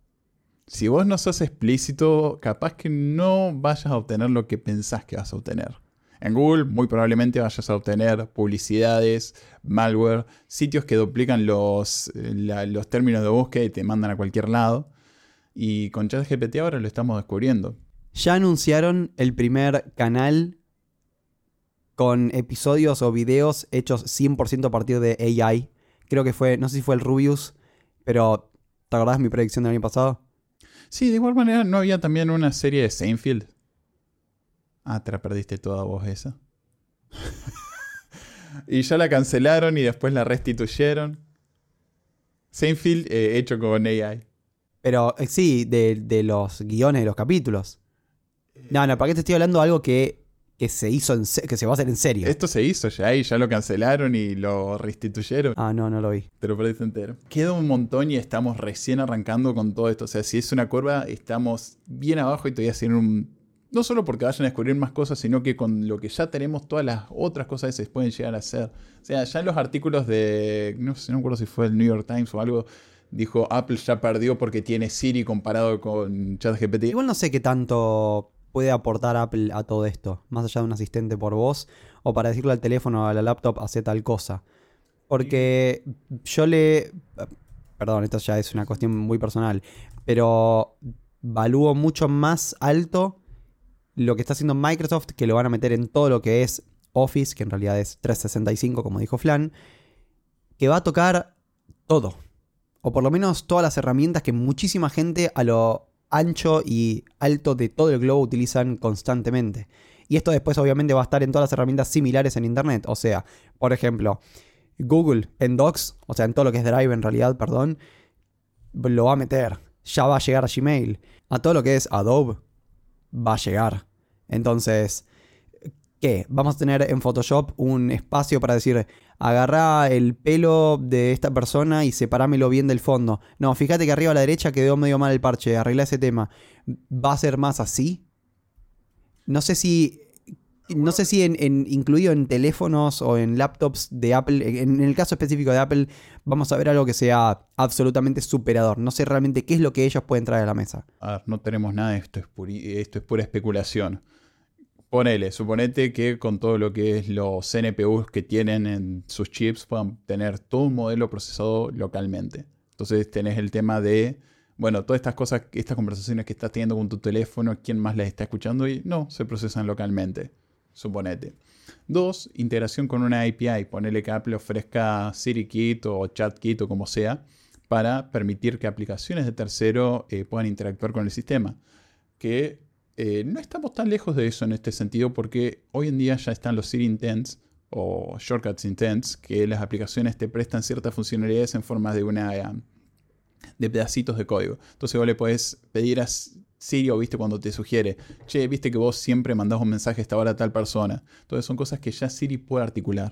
Si vos no sos explícito, capaz que no vayas a obtener lo que pensás que vas a obtener. En Google muy probablemente vayas a obtener publicidades, malware, sitios que duplican los, la, los términos de búsqueda y te mandan a cualquier lado. Y con ChatGPT ahora lo estamos descubriendo. Ya anunciaron el primer canal con episodios o videos hechos cien por ciento a partir de A I. Creo que fue, no sé si fue el Rubius, pero ¿te acordás de mi predicción del año pasado? Sí, de igual manera, ¿no había también una serie de Seinfeld? Ah, te la perdiste toda vos esa. Y ya la cancelaron y después la restituyeron. Seinfeld eh, hecho con A I. Pero eh, sí, de, de los guiones de los capítulos. No, no, ¿para qué te estoy hablando de algo que, que se hizo en se- que se va a hacer en serio? Esto se hizo ya y ya lo cancelaron y lo restituyeron. Ah, no, no lo vi. Te lo perdiste entero. Queda un montón y estamos recién arrancando con todo esto. O sea, si es una curva, estamos bien abajo y todavía sin un... No solo porque vayan a descubrir más cosas, sino que con lo que ya tenemos, todas las otras cosas que se pueden llegar a hacer. O sea, ya en los artículos de... No sé, no me acuerdo si fue el New York Times o algo... Dijo, Apple ya perdió porque tiene Siri comparado con ChatGPT. Igual no sé qué tanto puede aportar Apple a todo esto? Más allá de un asistente por voz o para decirle al teléfono o a la laptop, hace tal cosa. Porque yo le... Perdón, esto ya es una cuestión muy personal, pero valúo mucho más alto lo que está haciendo Microsoft, que lo van a meter en todo lo que es Office, que en realidad es trescientos sesenta y cinco, como dijo Flan, que va a tocar todo. O por lo menos todas las herramientas que muchísima gente a lo ancho y alto de todo el globo utilizan constantemente. Y esto después obviamente va a estar en todas las herramientas similares en Internet. O sea, por ejemplo, Google en Docs, o sea, en todo lo que es Drive en realidad, perdón, lo va a meter. Ya va a llegar a Gmail. A todo lo que es Adobe va a llegar. Entonces, ¿qué? Vamos a tener en Photoshop un espacio para decir, agarrá el pelo de esta persona y separámelo bien del fondo. No, fíjate que arriba a la derecha quedó medio mal el parche, arreglá ese tema. ¿Va a ser más así? No sé si... No sé si en, en, incluido en teléfonos o en laptops de Apple, en, en el caso específico de Apple, vamos a ver algo que sea absolutamente superador. No sé realmente qué es lo que ellos pueden traer a la mesa. A ver, no tenemos nada, esto es, puri, esto es pura especulación. Ponele, suponete que con todo lo que es los C N P Us que tienen en sus chips puedan tener todo un modelo procesado localmente. Entonces tenés el tema de, bueno, todas estas cosas, estas conversaciones que estás teniendo con tu teléfono, ¿quién más las está escuchando? Y no, se procesan localmente. Suponete. Dos, integración con una A P I. Ponele que Apple ofrezca SiriKit o ChatKit o como sea para permitir que aplicaciones de tercero eh, puedan interactuar con el sistema. Que eh, no estamos tan lejos de eso en este sentido porque hoy en día ya están los Siri Intents o Shortcuts Intents que las aplicaciones te prestan ciertas funcionalidades en forma de una de pedacitos de código. Entonces vos le podés pedir a Siri, o viste cuando te sugiere, che, viste que vos siempre mandás un mensaje a esta hora a tal persona. Entonces son cosas que ya Siri puede articular.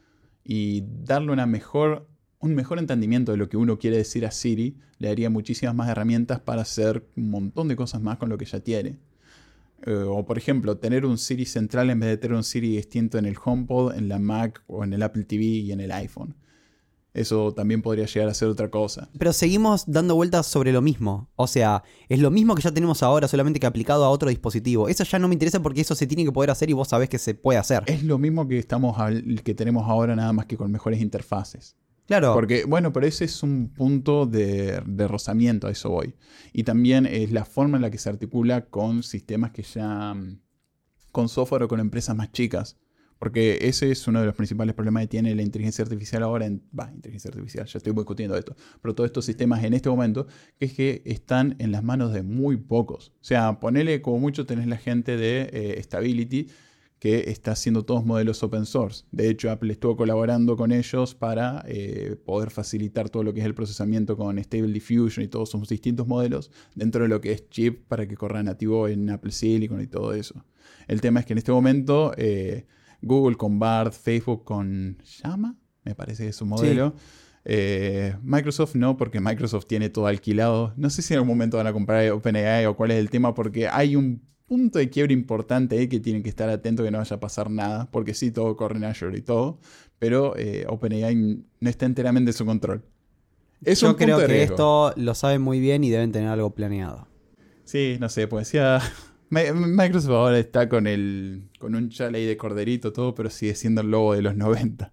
Y darle una mejor, un mejor entendimiento de lo que uno quiere decir a Siri le daría muchísimas más herramientas para hacer un montón de cosas más con lo que ya tiene. Eh, o por ejemplo, tener un Siri central en vez de tener un Siri distinto en el HomePod, en la Mac o en el Apple T V y en el iPhone. Eso también podría llegar a ser otra cosa. Pero seguimos dando vueltas sobre lo mismo. O sea, es lo mismo que ya tenemos ahora, solamente que aplicado a otro dispositivo. Eso ya no me interesa porque eso se tiene que poder hacer y vos sabés que se puede hacer. Es lo mismo que, estamos, que tenemos ahora, nada más que con mejores interfaces. Claro. Porque, bueno, pero ese es un punto de, de rozamiento, a eso voy. Y también es la forma en la que se articula con sistemas que ya... con software o con empresas más chicas. Porque ese es uno de los principales problemas que tiene la inteligencia artificial ahora. En, bah, inteligencia artificial, ya estoy discutiendo esto. Pero todos estos sistemas en este momento, que es que están en las manos de muy pocos. O sea, ponele como mucho tenés la gente de eh, Stability, que está haciendo todos modelos open source. De hecho, Apple estuvo colaborando con ellos para eh, poder facilitar todo lo que es el procesamiento con Stable Diffusion y todos sus distintos modelos dentro de lo que es chip para que corra nativo en Apple Silicon y todo eso. El tema es que en este momento... Eh, Google con Bard, Facebook con Llama, me parece que es su modelo. Sí. Eh, Microsoft no, porque Microsoft tiene todo alquilado. No sé si en algún momento van a comprar OpenAI o cuál es el tema, porque hay un punto de quiebre importante ahí que tienen que estar atentos que no vaya a pasar nada, porque sí, todo corre en Azure y todo, pero eh, OpenAI no está enteramente en su control. Es Yo un creo punto de que riesgo. Esto lo saben muy bien y deben tener algo planeado. Sí, no sé, pues decía... Microsoft ahora está con el con un chale ahí de corderito todo, pero sigue siendo el lobo de los noventa.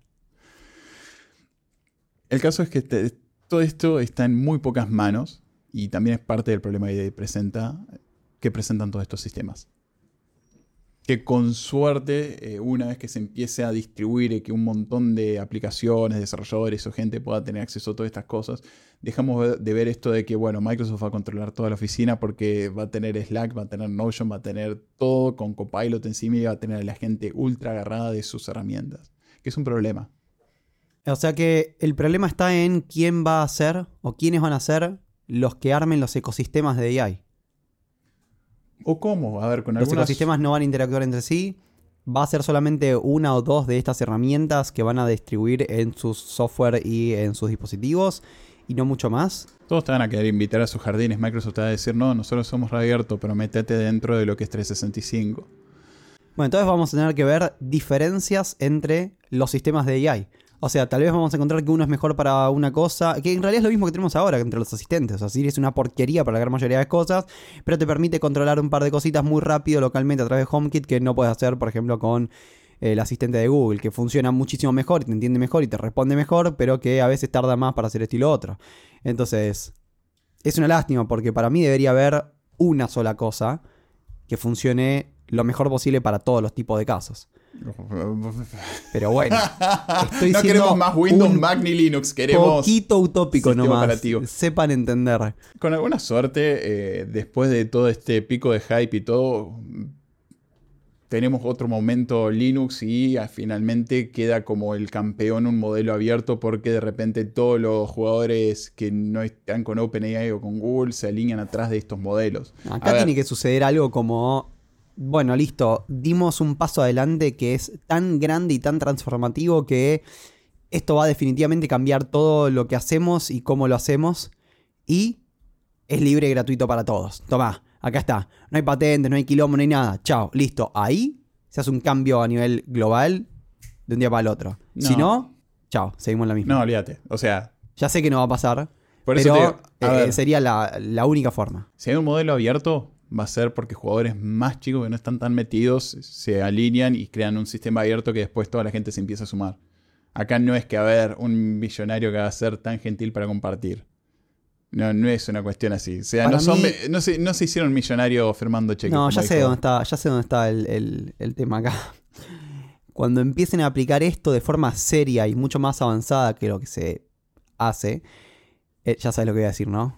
El caso es que te, todo esto está en muy pocas manos y también es parte del problema que, presenta, que presentan todos estos sistemas. Que con suerte, eh, una vez que se empiece a distribuir y que un montón de aplicaciones, desarrolladores o gente pueda tener acceso a todas estas cosas, dejamos de ver esto de que, bueno, Microsoft va a controlar toda la oficina porque va a tener Slack, va a tener Notion, va a tener todo con Copilot encima y va a tener a la gente ultra agarrada de sus herramientas. Que es un problema. O sea que el problema está en quién va a ser o quiénes van a ser los que armen los ecosistemas de A I. ¿O cómo? A ver, con Los algunas... ecosistemas no van a interactuar entre sí. Va a ser solamente una o dos de estas herramientas que van a distribuir en sus software y en sus dispositivos. Y no mucho más. Todos te van a querer invitar a sus jardines. Microsoft te va a decir, no, nosotros somos reabiertos, pero métete dentro de lo que es trescientos sesenta y cinco. Bueno, entonces vamos a tener que ver diferencias entre los sistemas de A I. O sea, tal vez vamos a encontrar que uno es mejor para una cosa, que en realidad es lo mismo que tenemos ahora entre los asistentes. O sea, Siri es una porquería para la gran mayoría de cosas, pero te permite controlar un par de cositas muy rápido localmente a través de HomeKit que no puedes hacer, por ejemplo, con el asistente de Google, que funciona muchísimo mejor y te entiende mejor y te responde mejor, pero que a veces tarda más para hacer esto y lo otro. Entonces, es una lástima porque para mí debería haber una sola cosa que funcione lo mejor posible para todos los tipos de casos. Pero bueno, estoy no siendo queremos más Windows, un Mac ni Linux, queremos poquito utópico sistema nomás. operativo. Sepan entender. Con alguna suerte, eh, después de todo este pico de hype y todo, tenemos otro momento Linux y ah, finalmente queda como el campeón un modelo abierto porque de repente todos los jugadores que no están con OpenAI o con Google se alinean atrás de estos modelos. Acá tiene que suceder algo como, bueno, listo, dimos un paso adelante que es tan grande y tan transformativo que esto va a definitivamente cambiar todo lo que hacemos y cómo lo hacemos y es libre y gratuito para todos. Tomá. Acá está, no hay patentes, no hay quilombo, no hay nada. Chao, listo. Ahí se hace un cambio a nivel global de un día para el otro. No. Si no, chao, seguimos en la misma. No, olvídate. O sea, ya sé que no va a pasar, por eso pero te digo, a eh, ver, sería la, la única forma. si hay un modelo abierto, va a ser porque jugadores más chicos que no están tan metidos se alinean y crean un sistema abierto que después toda la gente se empieza a sumar. Acá no es que a ver un millonario que va a ser tan gentil para compartir. No, no es una cuestión así. O sea, no, son, mí, no, se, no se hicieron millonarios firmando cheques. No, ya dijo. sé dónde está, ya sé dónde está el, el, el tema acá. Cuando empiecen a aplicar esto de forma seria y mucho más avanzada que lo que se hace, eh, ya sabes lo que voy a decir, ¿no?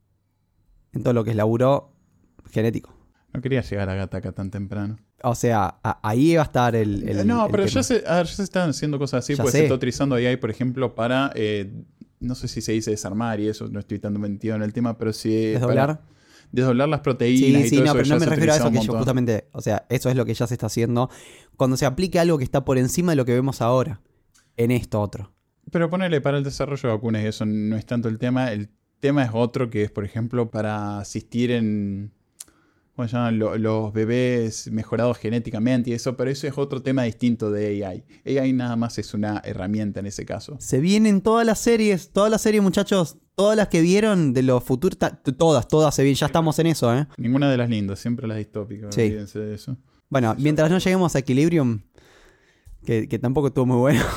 En todo lo que es laburo genético. No quería llegar a Gattaca tan temprano. O sea, a, ahí va a estar el, el No, el pero tema. ya se, a ver, ya se están haciendo cosas así, Ya porque sé. se está utilizando A I, por ejemplo, para, eh, no sé si se dice desarmar y eso, no estoy tan metido en el tema, pero sí... ¿Desdoblar? Para desdoblar las proteínas Sí, y sí, todo no, eso. pero ya no me se refiero a utiliza eso un que yo montón. justamente, o sea, eso es lo que ya se está haciendo cuando se aplique algo que está por encima de lo que vemos ahora, en esto otro. Pero ponele, para el desarrollo de vacunas y eso no es tanto el tema. El tema es otro que es, por ejemplo, para asistir en... ¿Cómo se llaman? Lo- los bebés mejorados genéticamente y eso, pero eso es otro tema distinto de A I. A I nada más es una herramienta en ese caso. Se vienen todas las series, todas las series, muchachos, todas las que vieron de los futuros, ta- todas, todas se vienen, ya estamos en eso, ¿eh? Ninguna de las lindas, siempre las distópicas, Sí. olvídense de eso. Bueno, mientras no lleguemos a Equilibrium, que, que tampoco estuvo muy bueno.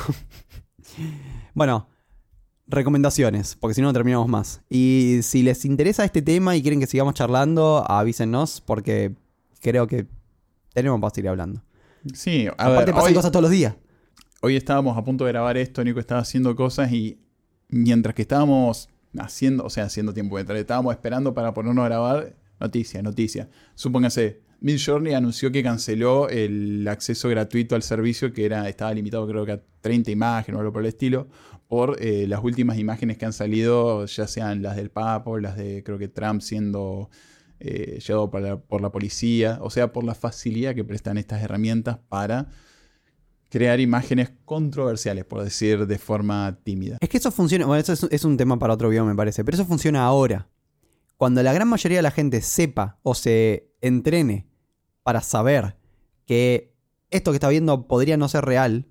Bueno, recomendaciones, porque si no, no terminamos más. Y si les interesa este tema y quieren que sigamos charlando, avísenos, porque creo que tenemos para seguir hablando. Sí, a Aparte ver, pasan hoy, cosas todos los días. hoy estábamos a punto de grabar esto, Nico estaba haciendo cosas y mientras que estábamos haciendo, o sea, haciendo tiempo, mientras estábamos esperando para ponernos a grabar, noticia, noticia. Supóngase, Midjourney anunció que canceló el acceso gratuito al servicio que era, estaba limitado creo que a treinta imágenes o algo por el estilo, por eh, las últimas imágenes que han salido, ya sean las del Papa o las de creo que Trump siendo eh, llevado por la, por la policía, o sea, por la facilidad que prestan estas herramientas para crear imágenes controversiales, por decir de forma tímida. Es que eso funciona, bueno, eso es, es un tema para otro video me parece, pero eso funciona ahora. Cuando la gran mayoría de la gente sepa o se entrene para saber que esto que está viendo podría no ser real.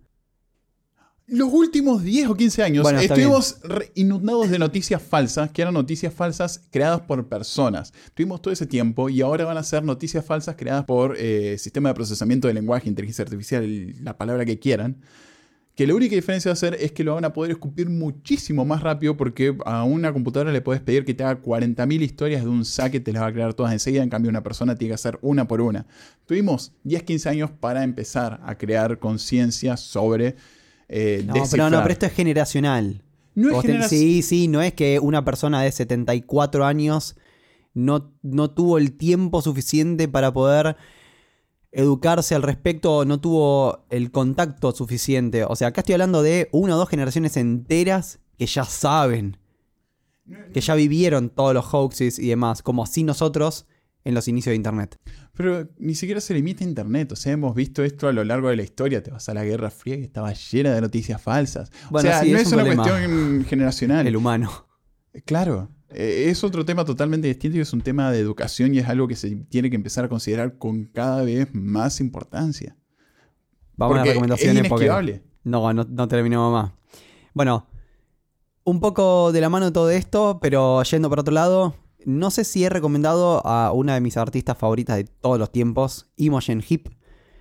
Los últimos diez o quince años Bueno, está estuvimos re- inundados de noticias falsas, que eran noticias falsas creadas por personas. Tuvimos todo ese tiempo y ahora van a ser noticias falsas creadas por eh, sistema de procesamiento de lenguaje, inteligencia artificial, la palabra que quieran. Que la única diferencia va a ser es que lo van a poder escupir muchísimo más rápido porque a una computadora le puedes pedir que te haga cuarenta mil historias de un saque, te las va a crear todas enseguida, en cambio una persona tiene que hacer una por una. Tuvimos diez, quince años para empezar a crear conciencia sobre eh, No, descifrar. pero no, pero esto es generacional. No es Vos ten- generac- Sí, sí, no es que una persona de setenta y cuatro años no, no tuvo el tiempo suficiente para poder educarse al respecto, no tuvo el contacto suficiente. O sea, acá estoy hablando de una o dos generaciones enteras que ya saben, que ya vivieron todos los hoaxes y demás, como así nosotros en los inicios de Internet. Pero ni siquiera se limita a Internet. O sea, hemos visto esto a lo largo de la historia. Te vas a la Guerra Fría que estaba llena de noticias falsas. Bueno, o sea, sí, no es es, un una problema. cuestión generacional. El humano. Claro. Eh, Es otro tema totalmente distinto y es un tema de educación y es algo que se tiene que empezar a considerar con cada vez más importancia. Vamos a las Porque recomendaciones es porque inesquivable. no, no, no terminamos más. Bueno, un poco de la mano de todo esto, pero yendo para otro lado, no sé si he recomendado a una de mis artistas favoritas de todos los tiempos, Imogen Heap.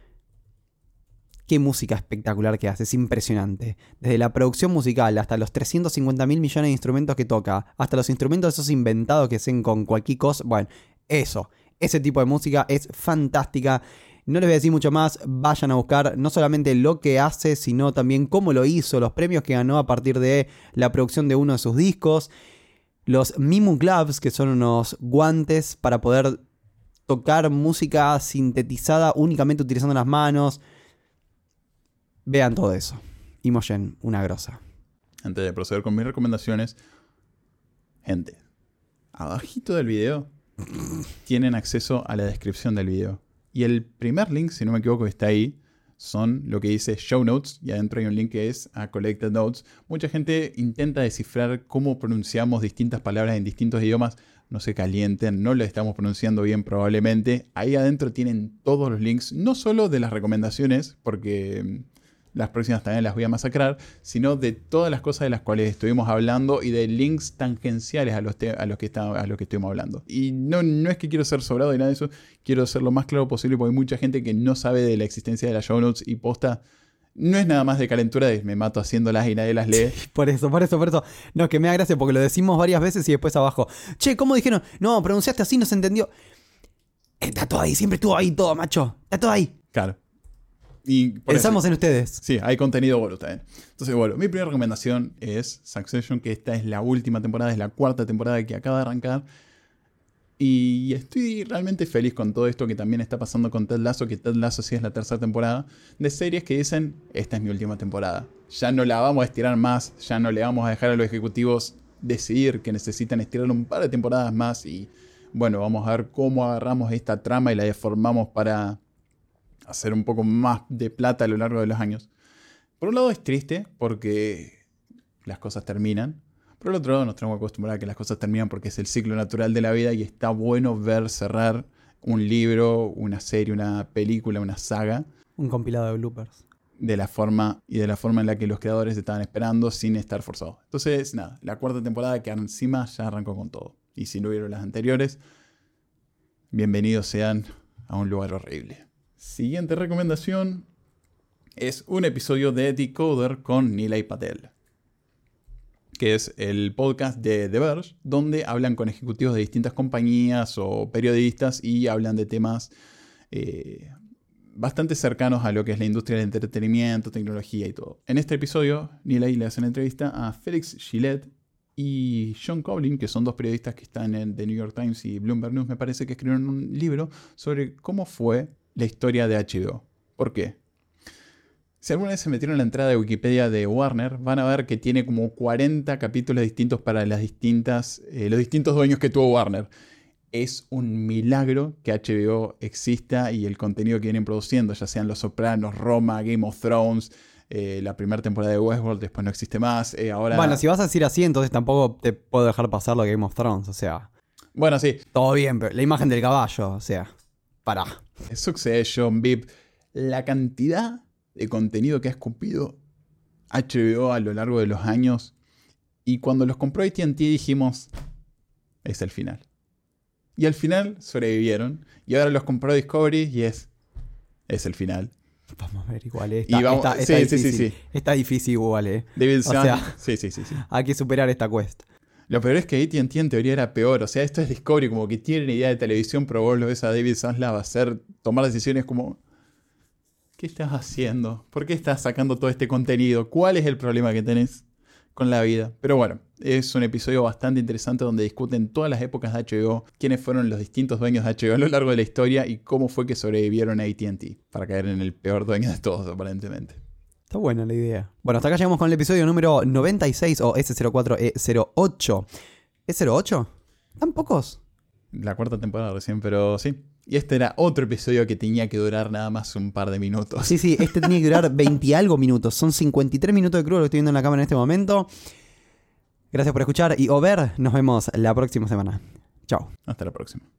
Qué música espectacular que hace, es impresionante. Desde la producción musical hasta los trescientos cincuenta mil millones de instrumentos que toca, hasta los instrumentos esos inventados que hacen con cualquier cosa. Bueno, eso, ese tipo de música es fantástica. No les voy a decir mucho más, vayan a buscar no solamente lo que hace, sino también cómo lo hizo, los premios que ganó a partir de la producción de uno de sus discos. Los Mimu Gloves, que son unos guantes para poder tocar música sintetizada únicamente utilizando las manos. Vean todo eso. Imogen, una grosa. Antes de proceder con mis recomendaciones, gente, abajito del video tienen acceso a la descripción del video. Y el primer link, si no me equivoco, que está ahí, son lo que dice Show Notes, y adentro hay un link que es a Collected Notes. Mucha gente intenta descifrar cómo pronunciamos distintas palabras en distintos idiomas. No se calienten, no lo estamos pronunciando bien probablemente. Ahí adentro tienen todos los links, no solo de las recomendaciones, porque las próximas también las voy a masacrar, sino de todas las cosas de las cuales estuvimos hablando y de links tangenciales a los, a los, que, está, a los que estuvimos hablando. Y no, no es que quiero ser sobrado y nada de eso, quiero ser lo más claro posible porque hay mucha gente que no sabe de la existencia de las show notes y posta. No es nada más de calentura de me mato haciéndolas y nadie las lee. Sí, por eso, por eso, por eso. No, que me da gracia porque lo decimos varias veces y después abajo. Che, ¿cómo dijeron? No, pronunciaste así, no se entendió. Está todo ahí, siempre estuvo ahí todo, macho. Está todo ahí. Claro. Y pensamos eso, en ustedes. Sí, hay contenido bueno también. Entonces, bueno, mi primera recomendación es Succession, que esta es la última temporada, es la cuarta temporada que acaba de arrancar. Y estoy realmente feliz con todo esto que también está pasando con Ted Lasso, que Ted Lasso sí es la tercera temporada, de series que dicen, esta es mi última temporada. Ya no la vamos a estirar más, ya no le vamos a dejar a los ejecutivos decidir que necesitan estirar un par de temporadas más y, bueno, vamos a ver cómo agarramos esta trama y la deformamos para hacer un poco más de plata a lo largo de los años. Por un lado es triste porque las cosas terminan. Por el otro lado nos tenemos que acostumbrar a que las cosas terminan porque es el ciclo natural de la vida y está bueno ver cerrar un libro, una serie, una película, una saga. Un compilado de bloopers. De la forma y de la forma en la que los creadores estaban esperando sin estar forzados. Entonces, nada, la cuarta temporada que encima ya arrancó con todo. Y si no vieron las anteriores, bienvenidos sean a un lugar horrible. Siguiente recomendación es un episodio de Decoder con Nilay Patel, que es el podcast de The Verge, donde hablan con ejecutivos de distintas compañías o periodistas y hablan de temas eh, bastante cercanos a lo que es la industria del entretenimiento, tecnología y todo. En este episodio, Nilay le hace una entrevista a Félix Gillette y John Cowling, que son dos periodistas que están en The New York Times y Bloomberg News, me parece que escribieron un libro sobre cómo fue la historia de H B O. ¿Por qué? Si alguna vez se metieron en la entrada de Wikipedia de Warner, van a ver que tiene como cuarenta capítulos distintos para las distintas, eh, los distintos dueños que tuvo Warner. Es un milagro que H B O exista y el contenido que vienen produciendo, ya sean Los Sopranos, Roma, Game of Thrones, eh, la primera temporada de Westworld, después no existe más. Eh, ahora... Bueno, si vas a decir así, entonces tampoco te puedo dejar pasar lo de Game of Thrones, o sea... Bueno, sí. Todo bien, pero la imagen del caballo, o sea... Pará. Succession, V I P, la cantidad de contenido que ha escupido H B O a lo largo de los años. Y cuando los compró A T and T dijimos, es el final. Y al final sobrevivieron. Y ahora los compró Discovery y es, es el final. Vamos a ver igual, eh. Está, y vamos, está, sí, está sí, difícil. sí, sí. Está difícil igual, eh. David o Sun, sea, sí, sí, sí, sí. Hay que superar esta quest. Lo peor es que A T and T en teoría era peor. O sea, esto es Discovery, como que tienen idea de televisión, pero vos lo ves a David Zaslav hacer, tomar decisiones como... ¿Qué estás haciendo? ¿Por qué estás sacando todo este contenido? ¿Cuál es el problema que tenés con la vida? Pero bueno, es un episodio bastante interesante donde discuten todas las épocas de H B O, quiénes fueron los distintos dueños de H B O a lo largo de la historia y cómo fue que sobrevivieron a A T and T, para caer en el peor dueño de todos, aparentemente. Está buena la idea. Bueno, hasta acá llegamos con el episodio número noventa y seis o S cero cuatro E cero ocho. ¿Es cero ocho? ¿Tan pocos? La cuarta temporada recién, pero sí. Y este era otro episodio que tenía que durar nada más un par de minutos. Sí, sí, este tenía que durar veinte y algo minutos. Son cincuenta y tres minutos de crudo lo que estoy viendo en la cámara en este momento. Gracias por escuchar y o ver. Nos vemos la próxima semana. Chao. Hasta la próxima.